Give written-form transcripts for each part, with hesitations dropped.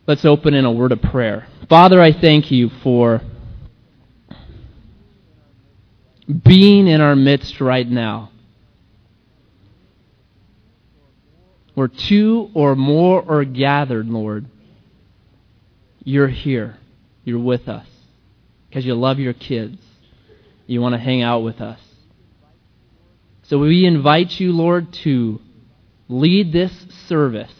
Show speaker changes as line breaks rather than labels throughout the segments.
Let's open in a word of prayer. Father, I thank you for being in our midst right now. Where two or more are gathered, Lord, you're here. You're with us. Because you love your kids. You want to hang out with us. So we invite you, Lord, to lead this service.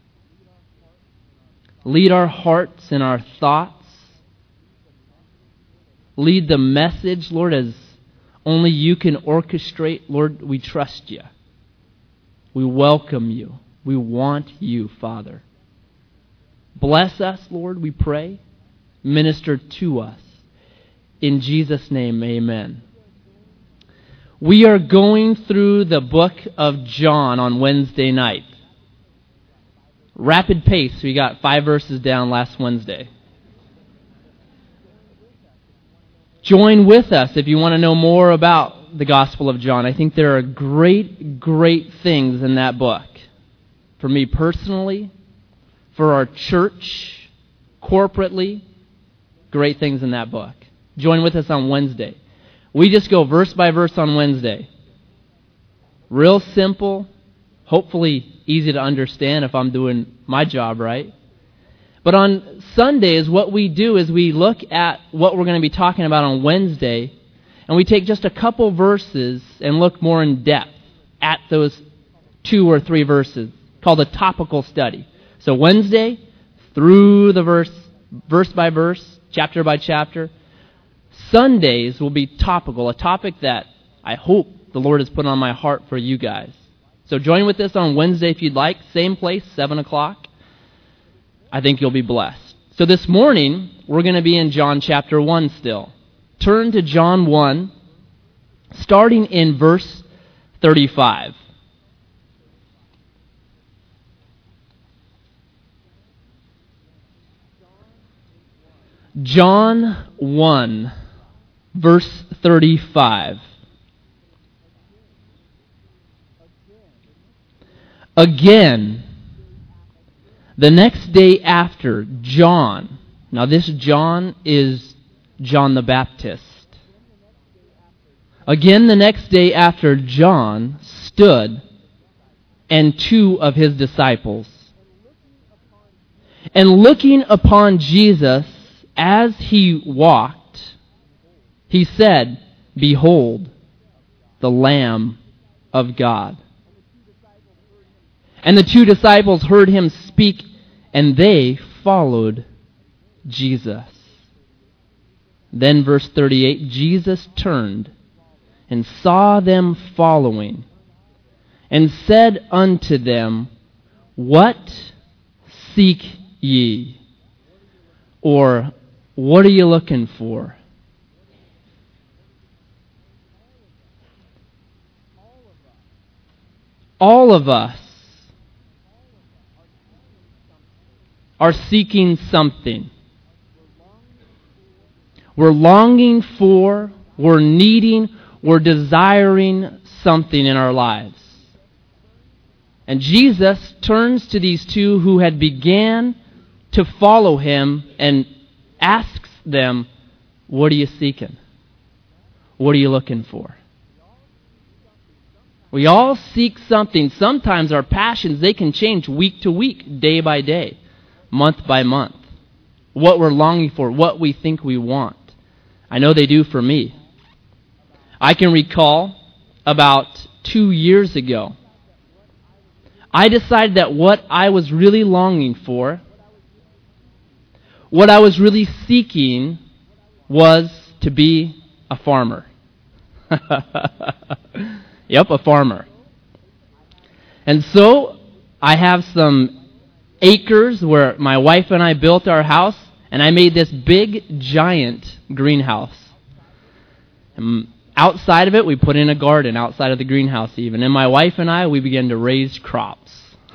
Lead our hearts and our thoughts. Lead the message, Lord, as only you can orchestrate. Lord, we trust you. We welcome you. We want you, Father. Bless us, Lord, we pray. Minister to us. In Jesus' name, amen. We are going through the book of John on Wednesday night. Rapid pace. We got 5 verses down last Wednesday. Join with us if you want to know more about the Gospel of John. I think there are great, great things in that book. For me personally, for our church, corporately, great things in that book. Join with us on Wednesday. We just go verse by verse on Wednesday. Real simple, hopefully easy to understand if I'm doing my job right. But on Sundays, what we do is we look at what we're going to be talking about on Wednesday, and we take just a couple verses and look more in depth at those 2 or 3 verses, called a topical study. So Wednesday, through the verse by verse, chapter by chapter. Sundays will be topical, a topic that I hope the Lord has put on my heart for you guys. So join with us on Wednesday if you'd like. Same place, 7 o'clock. I think you'll be blessed. So this morning, we're going to be in John chapter 1 still. Turn to John 1, starting in verse 35. John 1, verse 35. Again, the next day after, John. Now this John is John the Baptist. Again, the next day after, John stood and 2 of his disciples. And looking upon Jesus as he walked, he said, "Behold, the Lamb of God." And the 2 disciples heard him speak, and they followed Jesus. Then verse 38, Jesus turned and saw them following, and said unto them, "What seek ye?" Or, what are you looking for? All of us are seeking something. We're longing for, we're needing, we're desiring something in our lives. And Jesus turns to these 2 who had began to follow him and asks them, "What are you seeking? What are you looking for?" We all seek something. Sometimes our passions, they can change week to week, day by day, month by month. What we're longing for, what we think we want. I know they do for me. I can recall about 2 years ago, I decided that what I was really longing for, what I was really seeking, was to be a farmer. Yep, a farmer. And so I have some acres where my wife and I built our house, and I made this big, giant greenhouse. And outside of it, we put in a garden, outside of the greenhouse even. And my wife and I, we began to raise crops.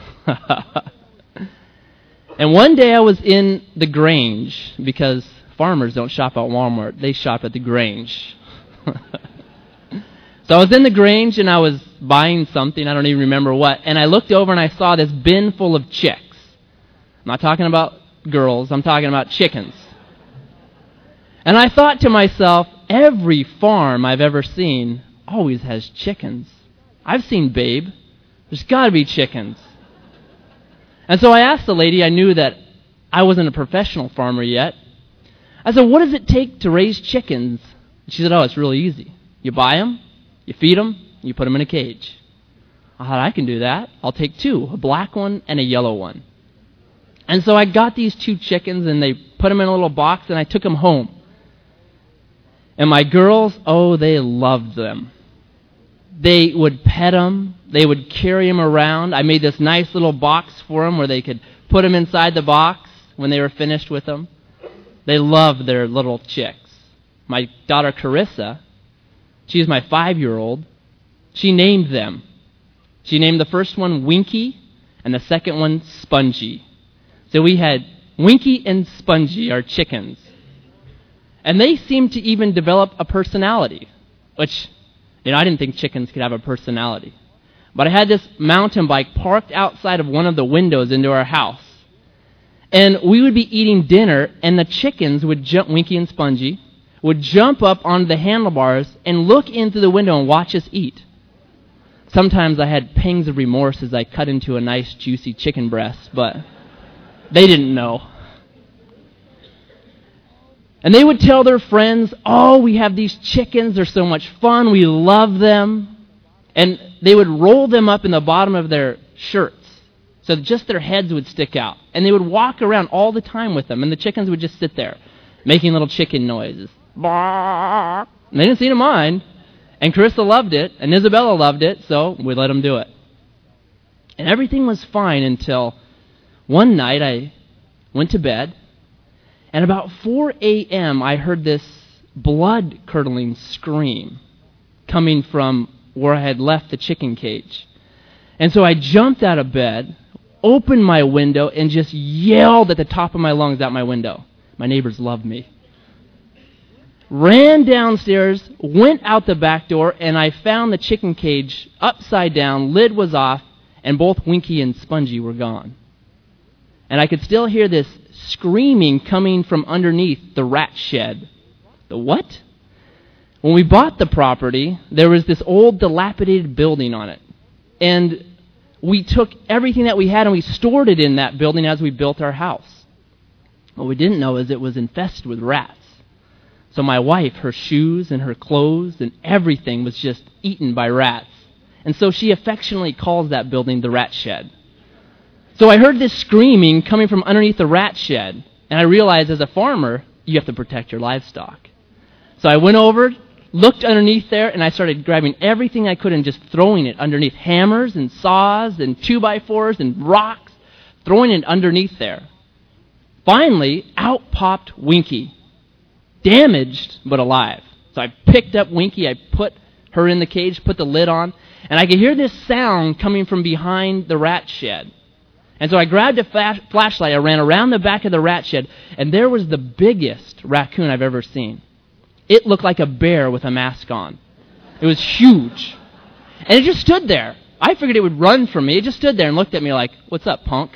And one day I was in the Grange, because farmers don't shop at Walmart, they shop at the Grange. So I was in the Grange and I was buying something, I don't even remember what, and I looked over and I saw this bin full of chicks. I'm not talking about girls. I'm talking about chickens. And I thought to myself, every farm I've ever seen always has chickens. I've seen Babe. There's got to be chickens. And so I asked the lady, I knew that I wasn't a professional farmer yet. I said, what does it take to raise chickens? She said, oh, it's really easy. You buy them, you feed them, you put them in a cage. I thought, I can do that. I'll take two, a black one and a yellow one. And so I got these two chickens, and they put them in a little box, and I took them home. And my girls, oh, they loved them. They would pet them. They would carry them around. I made this nice little box for them where they could put them inside the box when they were finished with them. They loved their little chicks. My daughter Carissa, she's my 5-year-old, she named them. She named the first one Winky and the second one Spongy. So we had Winky and Spongy, our chickens. And they seemed to even develop a personality, which, I didn't think chickens could have a personality. But I had this mountain bike parked outside of one of the windows into our house. And we would be eating dinner, and the chickens would jump, Winky and Spongy, would jump up onto the handlebars and look into the window and watch us eat. Sometimes I had pangs of remorse as I cut into a nice, juicy chicken breast, but they didn't know. And they would tell their friends, oh, we have these chickens, they're so much fun, we love them. And they would roll them up in the bottom of their shirts so that just their heads would stick out. And they would walk around all the time with them, and the chickens would just sit there making little chicken noises. And they didn't seem to mind. And Carissa loved it, and Isabella loved it, so we let them do it. And everything was fine until one night I went to bed, and about 4 a.m. I heard this blood-curdling scream coming from where I had left the chicken cage. And so I jumped out of bed, opened my window, and just yelled at the top of my lungs out my window. My neighbors loved me. Ran downstairs, went out the back door, and I found the chicken cage upside down, lid was off, and both Winky and Spongy were gone. And I could still hear this screaming coming from underneath the rat shed. The what? When we bought the property, there was this old dilapidated building on it. And we took everything that we had and we stored it in that building as we built our house. What we didn't know is it was infested with rats. So my wife, her shoes and her clothes and everything was just eaten by rats. And so she affectionately calls that building the rat shed. So I heard this screaming coming from underneath the rat shed. And I realized as a farmer, you have to protect your livestock. So I went over, looked underneath there, and I started grabbing everything I could and just throwing it underneath hammers and saws and 2x4s and rocks, throwing it underneath there. Finally, out popped Winky. Damaged, but alive. So I picked up Winky, I put her in the cage, put the lid on, and I could hear this sound coming from behind the rat shed. And so I grabbed a flashlight, I ran around the back of the rat shed, and there was the biggest raccoon I've ever seen. It looked like a bear with a mask on. It was huge. And it just stood there. I figured it would run from me. It just stood there and looked at me like, what's up, punk?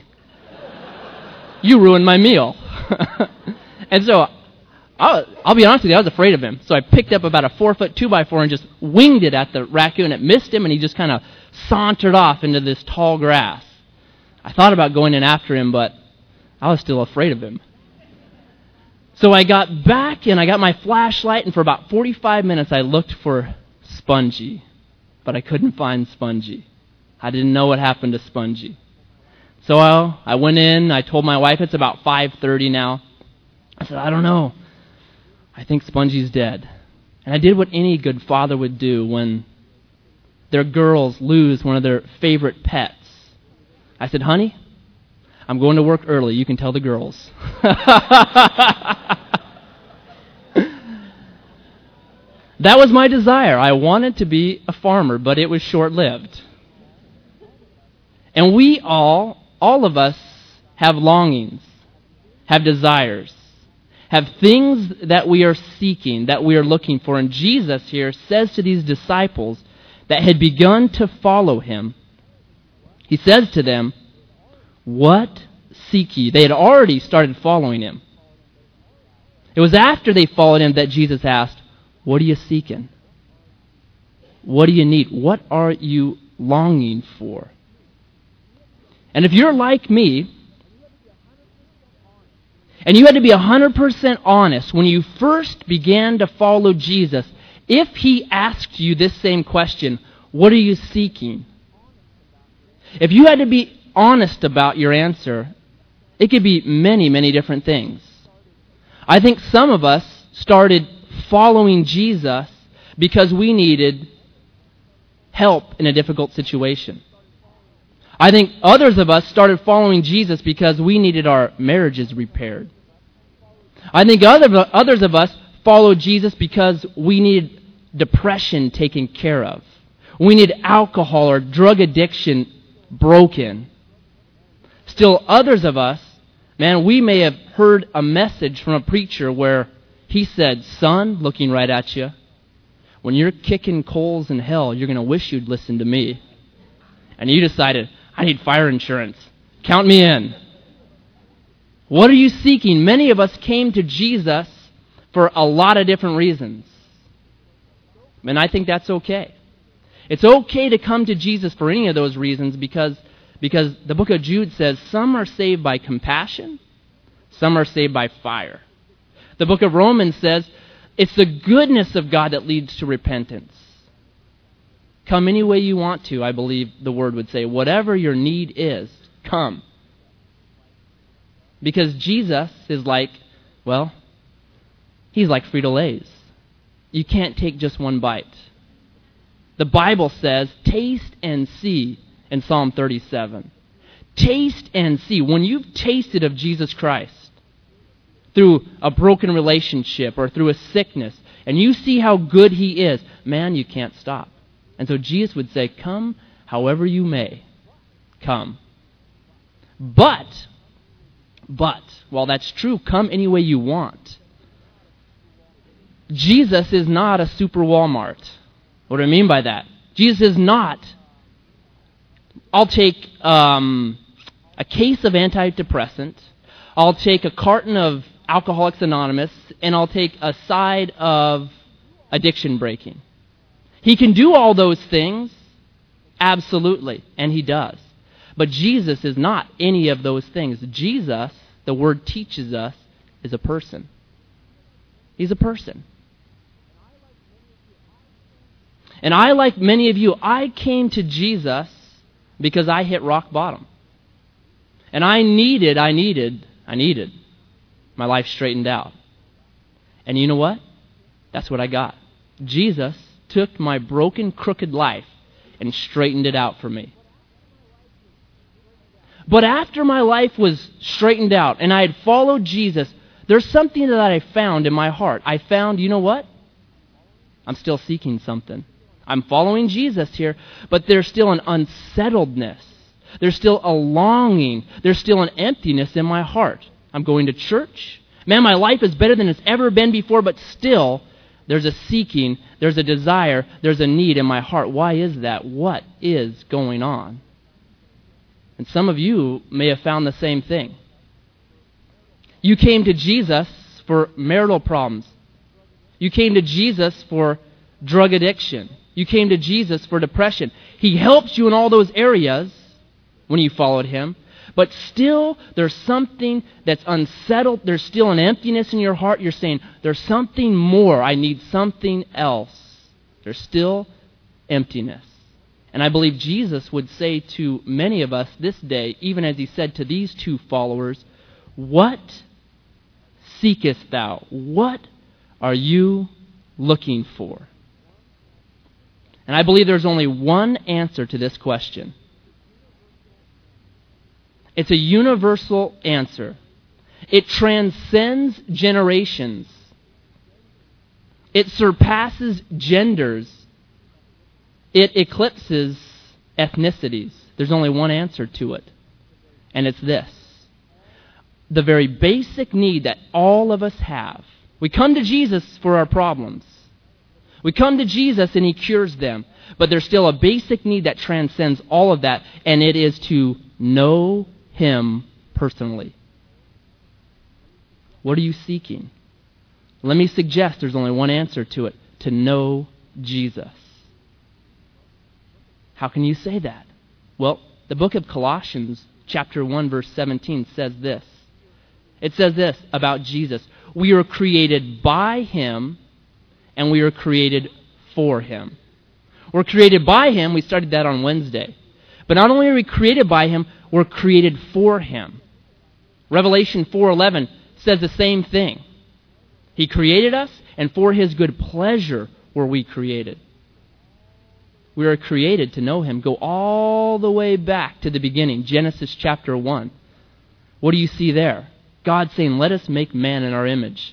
You ruined my meal. And so I'll be honest with you, I was afraid of him. So I picked up about a 4-foot 2x4 and just winged it at the raccoon. It missed him, and he just kind of sauntered off into this tall grass. I thought about going in after him, but I was still afraid of him. So I got back, and I got my flashlight, and for about 45 minutes I looked for Spongy, but I couldn't find Spongy. I didn't know what happened to Spongy. So I went in, I told my wife, it's about 5:30 now. I said, I don't know. I think Spongy's dead. And I did what any good father would do when their girls lose one of their favorite pets. I said, honey, I'm going to work early. You can tell the girls. That was my desire. I wanted to be a farmer, but it was short-lived. And we all of us have longings, have desires, have things that we are seeking, that we are looking for. And Jesus here says to these disciples that had begun to follow him, he says to them, what seek ye? They had already started following him. It was after they followed him that Jesus asked, what are you seeking? What do you need? What are you longing for? And if you're like me, and you had to be 100% honest when you first began to follow Jesus, if he asked you this same question, what are you seeking? If you had to be honest about your answer, it could be many, many different things. I think some of us started following Jesus because we needed help in a difficult situation. I think others of us started following Jesus because we needed our marriages repaired. I think others of us followed Jesus because we needed depression taken care of. We need alcohol or drug addiction broken. Still others of us, man, we may have heard a message from a preacher where he said, son, looking right at you, when you're kicking coals in hell, you're going to wish you'd listen to me. And you decided, I need fire insurance. Count me in. What are you seeking? Many of us came to Jesus for a lot of different reasons. And I think that's okay. It's okay to come to Jesus for any of those reasons because the book of Jude says some are saved by compassion, some are saved by fire. The book of Romans says it's the goodness of God that leads to repentance. Come any way you want to, I believe the word would say. Whatever your need is, come. Because Jesus is like, well, he's like Frito-Lays. You can't take just one bite. The Bible says, taste and see in Psalm 37. Taste and see. When you've tasted of Jesus Christ through a broken relationship or through a sickness, and you see how good he is, man, you can't stop. And so Jesus would say, come however you may. Come. But, while that's true, come any way you want. Jesus is not a super Walmart. What do I mean by that? Jesus is not, I'll take a case of antidepressant, I'll take a carton of Alcoholics Anonymous, and I'll take a side of addiction breaking. He can do all those things, absolutely, and he does. But Jesus is not any of those things. Jesus, the word teaches us, is a person. He's a person. And I, like many of you, I came to Jesus because I hit rock bottom. And I needed my life straightened out. And you know what? That's what I got. Jesus took my broken, crooked life and straightened it out for me. But after my life was straightened out and I had followed Jesus, there's something that I found in my heart. I found, you know what? I'm still seeking something. I'm following Jesus here, but there's still an unsettledness. There's still a longing. There's still an emptiness in my heart. I'm going to church. Man, my life is better than it's ever been before, but still, there's a seeking, there's a desire, there's a need in my heart. Why is that? What is going on? And some of you may have found the same thing. You came to Jesus for marital problems. You came to Jesus for drug addiction. You came to Jesus for depression. He helps you in all those areas when you followed him. But still, there's something that's unsettled. There's still an emptiness in your heart. You're saying, there's something more. I need something else. There's still emptiness. And I believe Jesus would say to many of us this day, even as he said to these two followers, what seekest thou? What are you looking for? And I believe there's only one answer to this question. It's a universal answer. It transcends generations. It surpasses genders. It eclipses ethnicities. There's only one answer to it. And it's this. The very basic need that all of us have. We come to Jesus for our problems. We come to Jesus and he cures them. But there's still a basic need that transcends all of that, and it is to know him personally? What are you seeking? Let me suggest there's only one answer to it: to know Jesus. How can you say that? Well, the book of Colossians, chapter 1, verse 17 says this. It says this about Jesus: we are created by Him, and we are created for Him. We're created by Him. We studied that on Wednesday. But not only are we created by Him, we're created for Him. Revelation 4:11 says the same thing. He created us, and for His good pleasure were we created. We are created to know Him. Go all the way back to the beginning, Genesis chapter 1. What do you see there? God saying, let us make man in our image.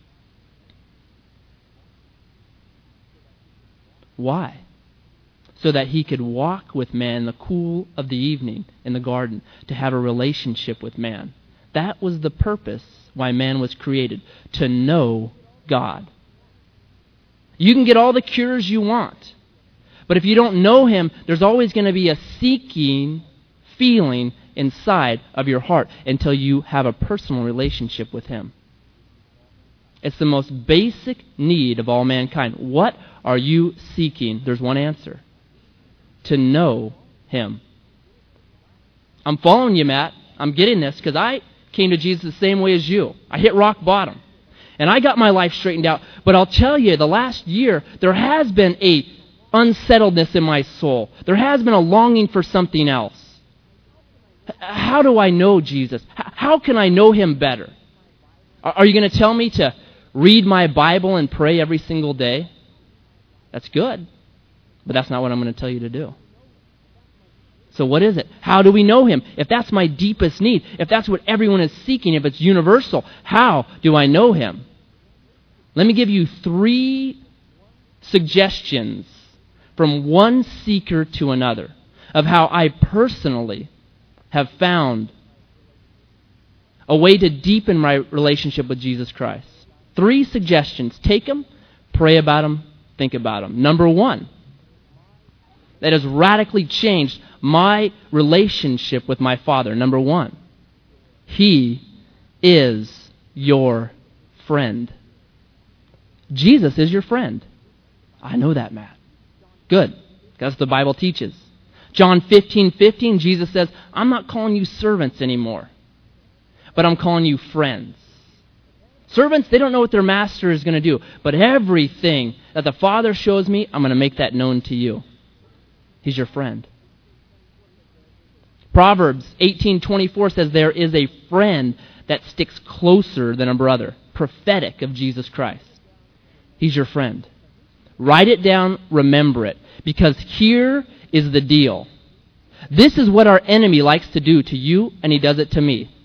Why? So that He could walk with man in the cool of the evening in the garden, to have a relationship with man. That was the purpose why man was created, to know God. You can get all the cures you want, but if you don't know Him, there's always going to be a seeking feeling inside of your heart until you have a personal relationship with Him. It's the most basic need of all mankind. What are you seeking? There's one answer: to know Him. I'm following you, Matt. I'm getting this because I came to Jesus the same way as you. I hit rock bottom. And I got my life straightened out. But I'll tell you, the last year, there has been a unsettledness in my soul. There has been a longing for something else. How do I know Jesus? How can I know Him better? Are you going to tell me to read my Bible and pray every single day? That's good. But that's not what I'm going to tell you to do. So what is it? How do we know Him? If that's my deepest need, if that's what everyone is seeking, if it's universal, how do I know Him? Let me give you 3 suggestions from one seeker to another of how I personally have found a way to deepen my relationship with Jesus Christ. 3 suggestions. Take them, pray about them, think about them. Number 1, that has radically changed my relationship with my Father. Number 1, He is your friend. Jesus is your friend. I know that, Matt. Good. That's what the Bible teaches. John 15:15, Jesus says, I'm not calling you servants anymore, but I'm calling you friends. Servants, they don't know what their master is going to do, but everything that the Father shows me, I'm going to make that known to you. He's your friend. Proverbs 18:24 says there is a friend that sticks closer than a brother, prophetic of Jesus Christ. He's your friend. Write it down, remember it, because here is the deal. This is what our enemy likes to do to you, and he does it to me.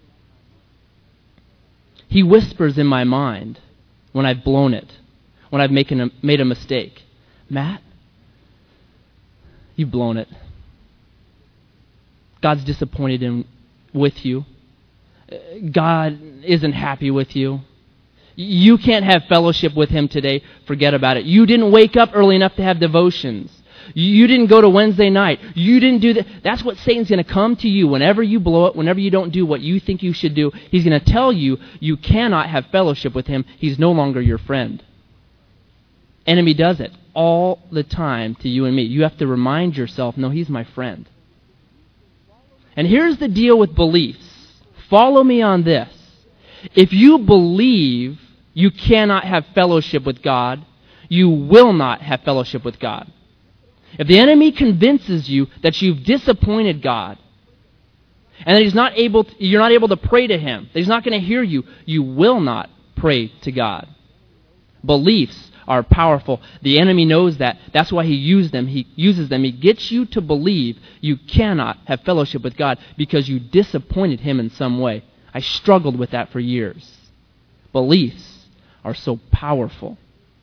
He whispers in my mind when I've blown it, when I've made a mistake. Matt, you've blown it. God's disappointed with you. God isn't happy with you. You can't have fellowship with Him today. Forget about it. You didn't wake up early enough to have devotions. You didn't go to Wednesday night. You didn't do that. That's what Satan's going to come to you whenever you blow it, whenever you don't do what you think you should do. He's going to tell you you cannot have fellowship with Him. He's no longer your friend. Enemy does it all the time to you and me. You have to remind yourself, no, He's my friend. And here's the deal with beliefs. Follow me on this. If you believe you cannot have fellowship with God, you will not have fellowship with God. If the enemy convinces you that you've disappointed God and that you're not able to pray to Him, that He's not going to hear you, you will not pray to God. Beliefs are powerful. The enemy knows that. That's why he uses them. He gets you to believe you cannot have fellowship with God because you disappointed Him in some way. I struggled with that for years. Beliefs are so powerful.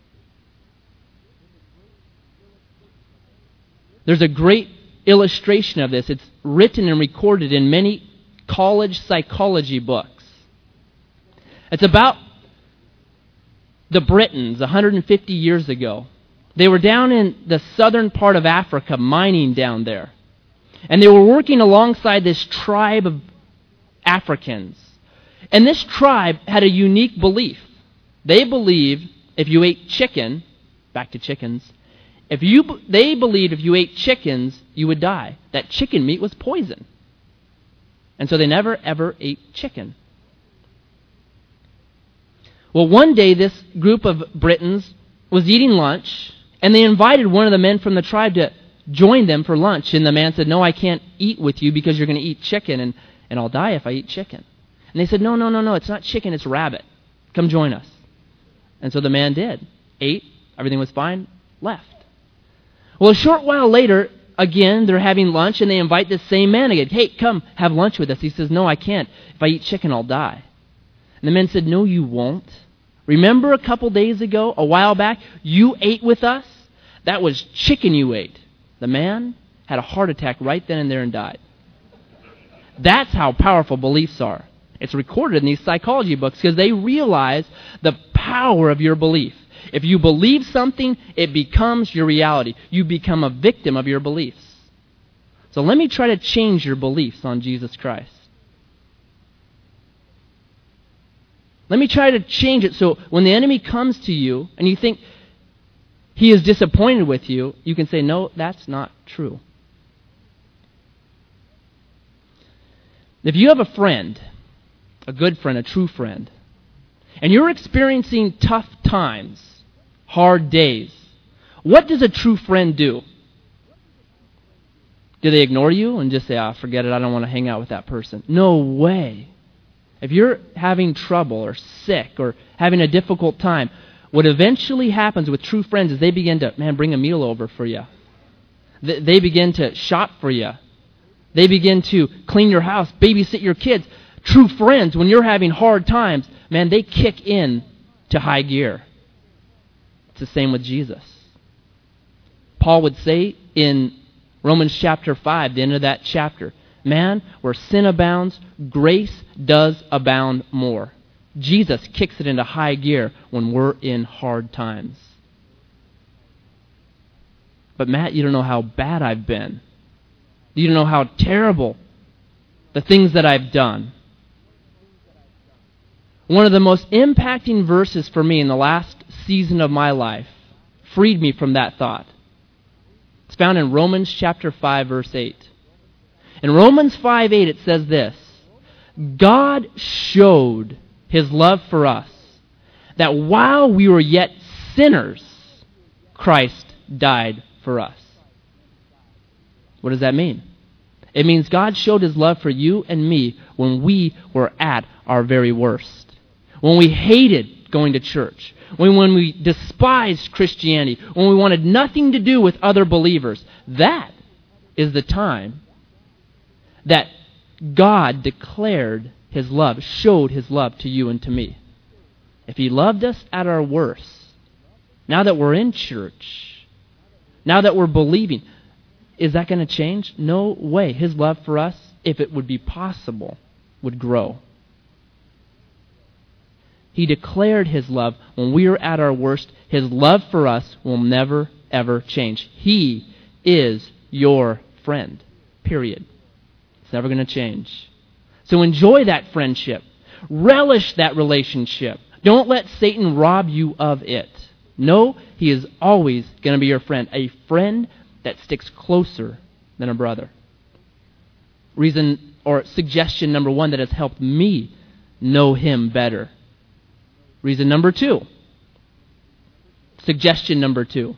There's a great illustration of this. It's written and recorded in many college psychology books. It's about the Britons 150 years ago. They were down in the southern part of Africa, mining down there. And they were working alongside this tribe of Africans. And this tribe had a unique belief. They believed if you ate chicken, back to chickens, they believed if you ate chickens, you would die. That chicken meat was poison. And so they never, ever ate chicken. Well, one day this group of Britons was eating lunch, and they invited one of the men from the tribe to join them for lunch. And the man said, no, I can't eat with you because you're going to eat chicken, and I'll die if I eat chicken. And they said, no, it's not chicken, it's rabbit. Come join us. And so the man did. Ate, everything was fine, left. Well, a short while later, again, they're having lunch, and they invite this same man again. Hey, come have lunch with us. He says, no, I can't. If I eat chicken, I'll die. And the man said, no, you won't. Remember a couple days ago, a while back, you ate with us? That was chicken you ate. The man had a heart attack right then and there and died. That's how powerful beliefs are. It's recorded in these psychology books because they realize the power of your belief. If you believe something, it becomes your reality. You become a victim of your beliefs. So let me try to change your beliefs on Jesus Christ. Let me try to change it so when the enemy comes to you and you think he is disappointed with you, you can say, no, that's not true. If you have a friend, a good friend, a true friend, and you're experiencing tough times, hard days, what does a true friend do? Do they ignore you and just say, forget it, I don't want to hang out with that person? No way. If you're having trouble or sick or having a difficult time, what eventually happens with true friends is they begin to, bring a meal over for you. They begin to shop for you. They begin to clean your house, babysit your kids. True friends, when you're having hard times, they kick in to high gear. It's the same with Jesus. Paul would say in Romans chapter 5, the end of that chapter, where sin abounds, grace does abound more. Jesus kicks it into high gear when we're in hard times. But Matt, you don't know how bad I've been. You don't know how terrible the things that I've done. One of the most impacting verses for me in the last season of my life freed me from that thought. It's found in Romans chapter 5, verse 8. In Romans 5:8 it says this, God showed His love for us, that while we were yet sinners, Christ died for us. What does that mean? It means God showed His love for you and me when we were at our very worst. When we hated going to church. When we despised Christianity. When we wanted nothing to do with other believers. That is the time that God declared His love, showed His love to you and to me. If He loved us at our worst, now that we're in church, now that we're believing, is that going to change? No way. His love for us, if it would be possible, would grow. He declared His love when we are at our worst. His love for us will never, ever change. He is your friend. Period. It's never going to change. So enjoy that friendship. Relish that relationship. Don't let Satan rob you of it. No, he is always going to be your friend. A friend that sticks closer than a brother. Reason or suggestion number one that has helped me know him better. Reason number two. Suggestion number two.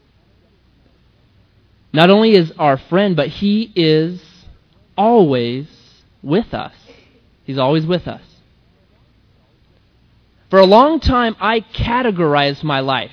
Not only is our friend, but he is always with us. He's always with us. For a long time, I categorized my life.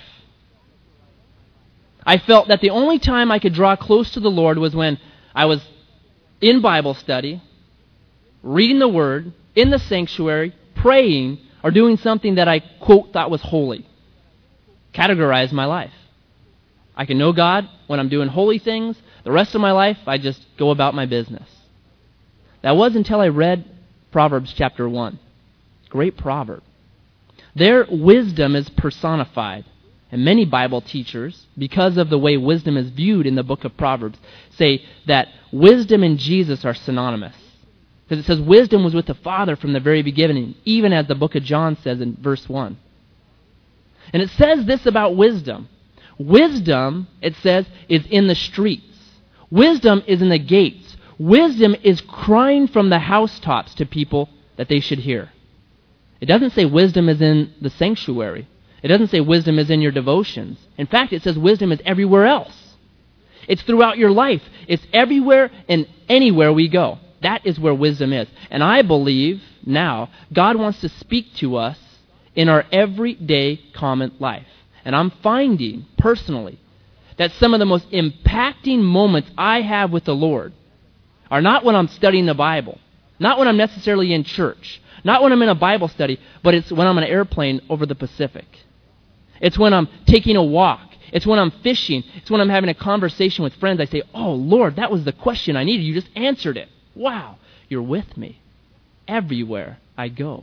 I felt that the only time I could draw close to the Lord was when I was in Bible study, reading the Word, in the sanctuary, praying, or doing something that I, quote, thought was holy. Categorize my life. I can know God when I'm doing holy things. The rest of my life, I just go about my business. That was until I read Proverbs chapter 1. Great proverb. There, wisdom is personified. And many Bible teachers, because of the way wisdom is viewed in the book of Proverbs, say that wisdom and Jesus are synonymous. Because it says wisdom was with the Father from the very beginning, even as the book of John says in verse 1. And it says this about wisdom. Wisdom, it says, is in the streets. Wisdom is in the gates. Wisdom is crying from the housetops to people that they should hear. It doesn't say wisdom is in the sanctuary. It doesn't say wisdom is in your devotions. In fact, it says wisdom is everywhere else. It's throughout your life. It's everywhere and anywhere we go. That is where wisdom is. And I believe now God wants to speak to us in our everyday common life. And I'm finding personally that some of the most impacting moments I have with the Lord are not when I'm studying the Bible, not when I'm necessarily in church, not when I'm in a Bible study, but it's when I'm on an airplane over the Pacific. It's when I'm taking a walk. It's when I'm fishing. It's when I'm having a conversation with friends. I say, oh, Lord, that was the question I needed. You just answered it. Wow, you're with me everywhere I go.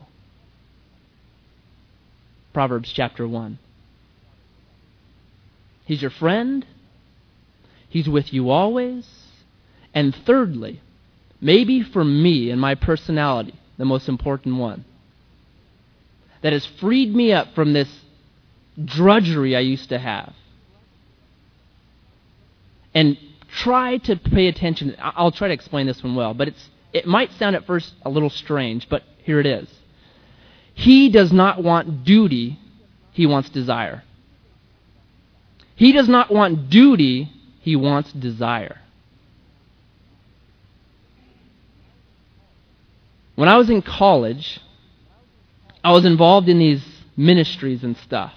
Proverbs chapter 1. He's your friend. He's with you always. And thirdly, maybe for me and my personality, the most important one, that has freed me up from this drudgery I used to have. And try to pay attention. I'll try to explain this one well, but it might sound at first a little strange, but here it is. He does not want duty, he wants desire. He does not want duty, he wants desire. When I was in college, I was involved in these ministries and stuff.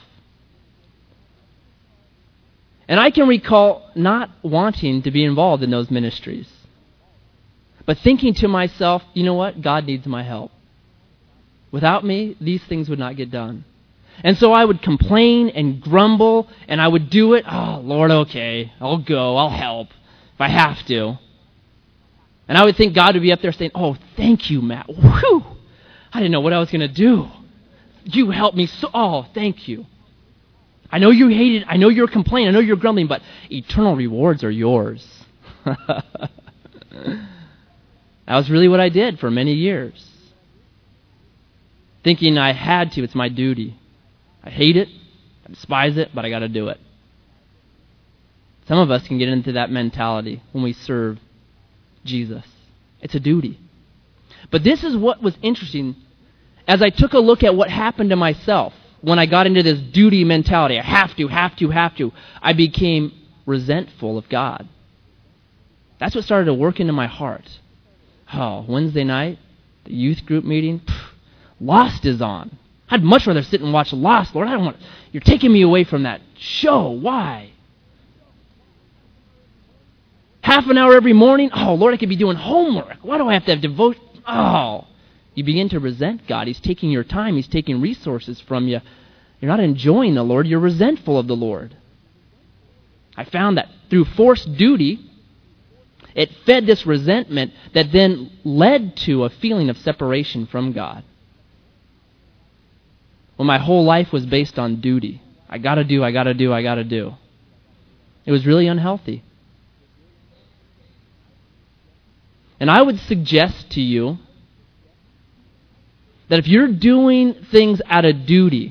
And I can recall not wanting to be involved in those ministries, but thinking to myself, you know what? God needs my help. Without me, these things would not get done. And so I would complain and grumble, and I would do it. Oh, Lord, okay, I'll go, I'll help if I have to. And I would think God would be up there saying, oh, thank you, Matt. Whew! I didn't know what I was going to do. You helped me so. Oh, thank you. I know you hate it. I know you're complaining. I know you're grumbling, but eternal rewards are yours. That was really what I did for many years. Thinking I had to. It's my duty. I hate it. I despise it, but I got to do it. Some of us can get into that mentality when we serve Jesus. It's a duty. But this is what was interesting as I took a look at what happened to myself when I got into this duty mentality. I have to. I became resentful of God. That's what started to work into my heart. Oh, Wednesday night, the youth group meeting, Lost is on. I'd much rather sit and watch Lost, Lord. I don't want. You're taking me away from that show. Why? Half an hour every morning. Oh, Lord, I could be doing homework. Why do I have to have devotion? Oh, you begin to resent God. He's taking your time. He's taking resources from you. You're not enjoying the Lord. You're resentful of the Lord. I found that through forced duty, it fed this resentment that then led to a feeling of separation from God. When my whole life was based on duty. I got to do. It was really unhealthy. And I would suggest to you that if you're doing things out of duty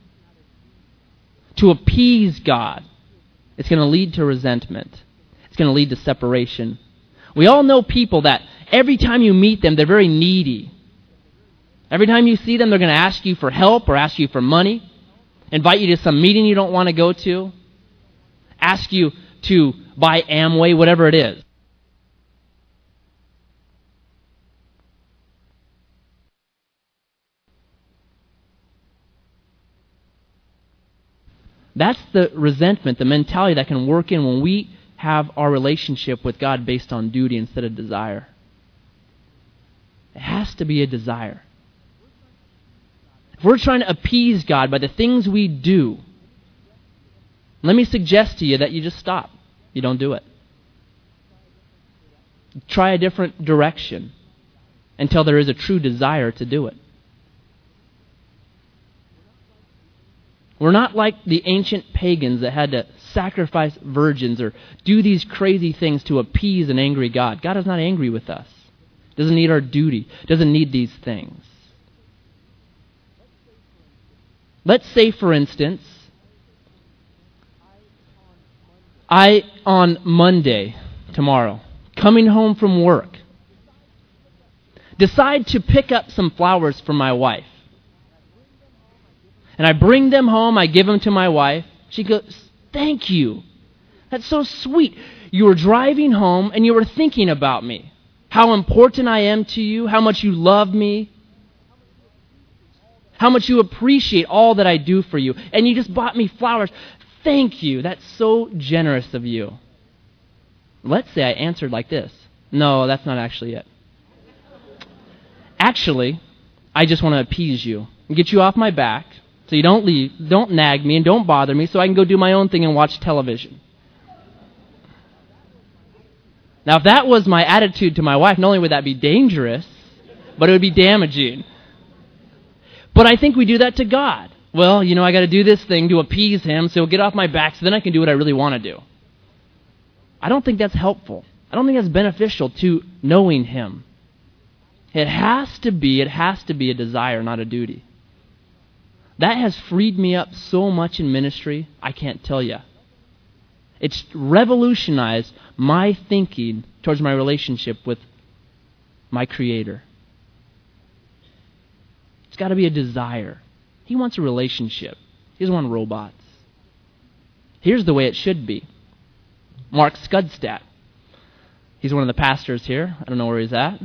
to appease God, it's going to lead to resentment. It's going to lead to separation. We all know people that every time you meet them, they're very needy. Every time you see them, they're going to ask you for help or ask you for money, invite you to some meeting you don't want to go to, ask you to buy Amway, whatever it is. That's the resentment, the mentality that can work in when we have our relationship with God based on duty instead of desire. It has to be a desire. If we're trying to appease God by the things we do, let me suggest to you that you just stop. You don't do it. Try a different direction until there is a true desire to do it. We're not like the ancient pagans that had to sacrifice virgins or do these crazy things to appease an angry God. God is not angry with us. doesn't need our duty, doesn't need these things. Let's say, for instance, on Monday, tomorrow, coming home from work, decide to pick up some flowers for my wife. And I bring them home, I give them to my wife. She goes, "Thank you. That's so sweet. You were driving home and you were thinking about me. How important I am to you, how much you love me, how much you appreciate all that I do for you. And you just bought me flowers. Thank you. That's so generous of you." Let's say I answered like this. No, that's not actually it. Actually, I just want to appease you and get you off my back so you don't leave, don't nag me and don't bother me so I can go do my own thing and watch television. Now, if that was my attitude to my wife, not only would that be dangerous, but it would be damaging. But I think we do that to God. Well, I got to do this thing to appease him so he'll get off my back so then I can do what I really want to do. I don't think that's helpful. I don't think that's beneficial to knowing him. It has to be a desire, not a duty. That has freed me up so much in ministry, I can't tell you. It's revolutionized my thinking towards my relationship with my Creator. It's got to be a desire. He wants a relationship. He doesn't want robots. Here's the way it should be. Mark Skudstadt. He's one of the pastors here. I don't know where he's at.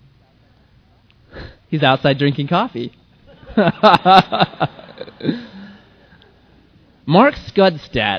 He's outside drinking coffee. Mark Skudstadt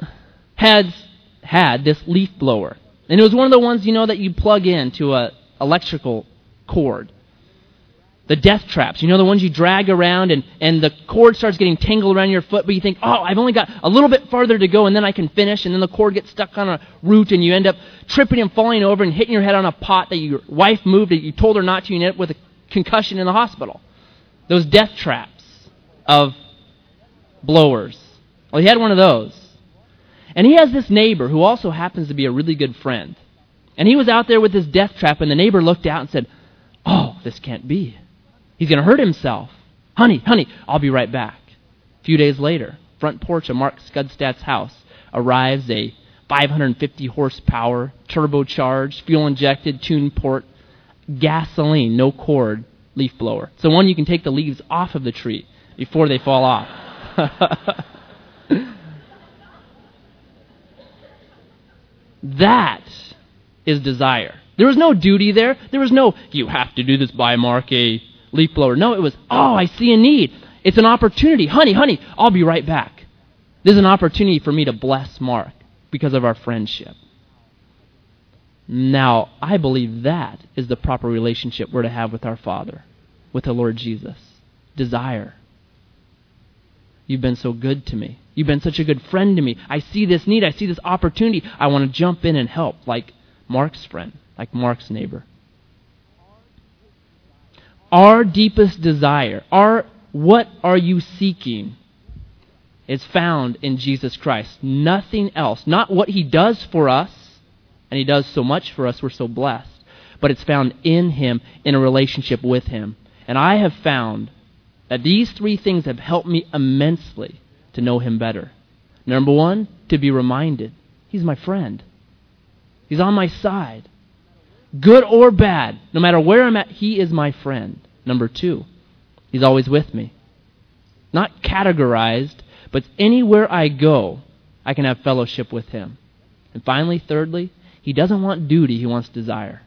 had this leaf blower. And it was one of the ones, that you plug into a electrical cord. The death traps, the ones you drag around and the cord starts getting tangled around your foot, but you think, I've only got a little bit farther to go and then I can finish, and then the cord gets stuck on a root and you end up tripping and falling over and hitting your head on a pot that your wife moved that you told her not to, and you end up with a concussion in the hospital. Those death traps of blowers. Well, he had one of those. And he has this neighbor who also happens to be a really good friend. And he was out there with this death trap, and the neighbor looked out and said, this can't be. He's going to hurt himself. Honey, I'll be right back. A few days later, front porch of Mark Skudstadt's house arrives a 550 horsepower, turbocharged, fuel-injected, tuned port, gasoline, no cord, leaf blower. It's the one you can take the leaves off of the tree before they fall off. That is desire. There was no duty there. There was no, you have to do this by Mark, a leaf blower. No, it was, I see a need. It's an opportunity. Honey, I'll be right back. This is an opportunity for me to bless Mark because of our friendship. Now, I believe that is the proper relationship we're to have with our Father, with the Lord Jesus. Desire. You've been so good to me. You've been such a good friend to me. I see this need. I see this opportunity. I want to jump in and help, like Mark's friend, like Mark's neighbor. Our deepest desire, what are you seeking, is found in Jesus Christ. Nothing else. Not what He does for us, and He does so much for us, we're so blessed, but it's found in Him, in a relationship with Him. And I have found that these three things have helped me immensely to know Him better. Number one, to be reminded, He's my friend. He's on my side. Good or bad, no matter where I'm at, He is my friend. Number two, He's always with me. Not categorized, but anywhere I go, I can have fellowship with Him. And finally, thirdly, He doesn't want duty, He wants desire.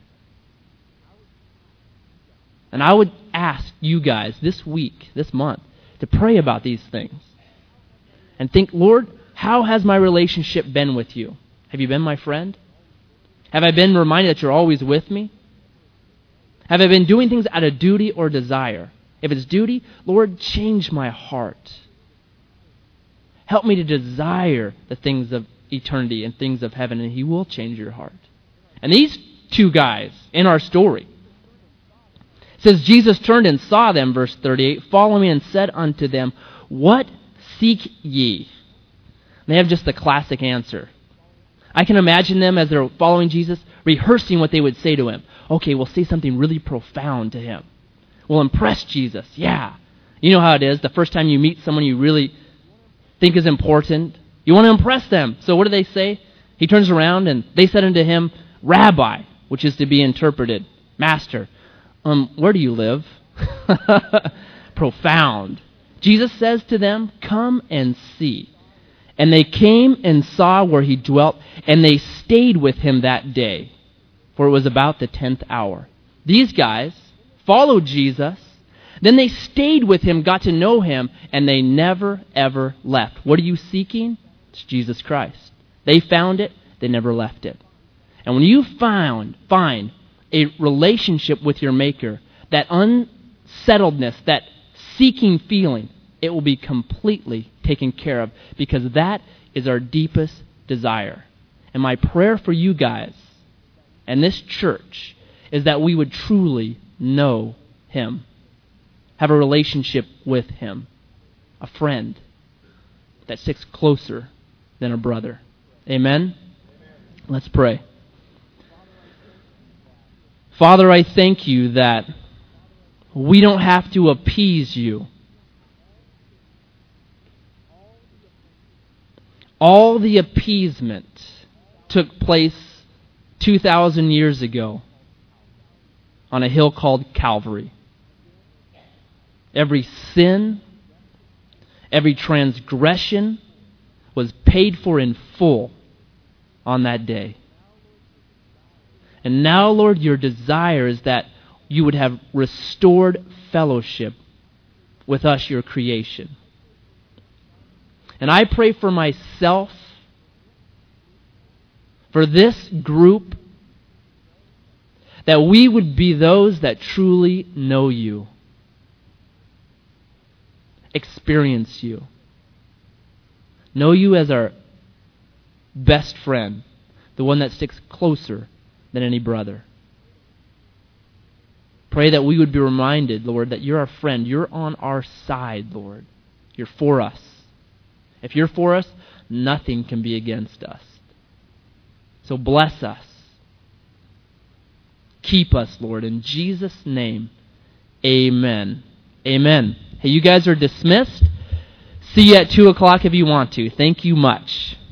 And I would ask you guys this week, this month, to pray about these things. And think, Lord, how has my relationship been with you? Have you been my friend? Have I been reminded that you're always with me? Have I been doing things out of duty or desire? If it's duty, Lord, change my heart. Help me to desire the things of eternity and things of heaven, and He will change your heart. And these two guys in our story, it says, Jesus turned and saw them, verse 38, following and said unto them, what seek ye? And they have just the classic answer. I can imagine them as they're following Jesus, rehearsing what they would say to Him. Okay, we'll say something really profound to him. We'll impress Jesus. Yeah. You know how it is. The first time you meet someone you really think is important, you want to impress them. So what do they say? He turns around and they said unto him, Rabbi, which is to be interpreted, Master, where do you live? Profound. Jesus says to them, come and see. And they came and saw where he dwelt, and they stayed with him that day, for it was about the 10th hour. These guys followed Jesus, then they stayed with him, got to know him, and they never, ever left. What are you seeking? It's Jesus Christ. They found it, they never left it. And when you find a relationship with your Maker, that unsettledness, that seeking feeling, it will be completely taken care of, because that is our deepest desire. And my prayer for you guys and this church is that we would truly know him, have a relationship with him, a friend that sticks closer than a brother. Amen? Let's pray. Father, I thank you that we don't have to appease you. All the appeasement took place 2,000 years ago on a hill called Calvary. Every sin, every transgression was paid for in full on that day. And now, Lord, your desire is that you would have restored fellowship with us, your creation. And I pray for myself, for this group, that we would be those that truly know you, experience you, know you as our best friend, the one that sticks closer than any brother. Pray that we would be reminded, Lord, that you're our friend. You're on our side, Lord. You're for us. If you're for us, nothing can be against us. So bless us. Keep us, Lord. In Jesus' name, amen. Amen. Hey, you guys are dismissed. See you at 2 o'clock if you want to. Thank you much.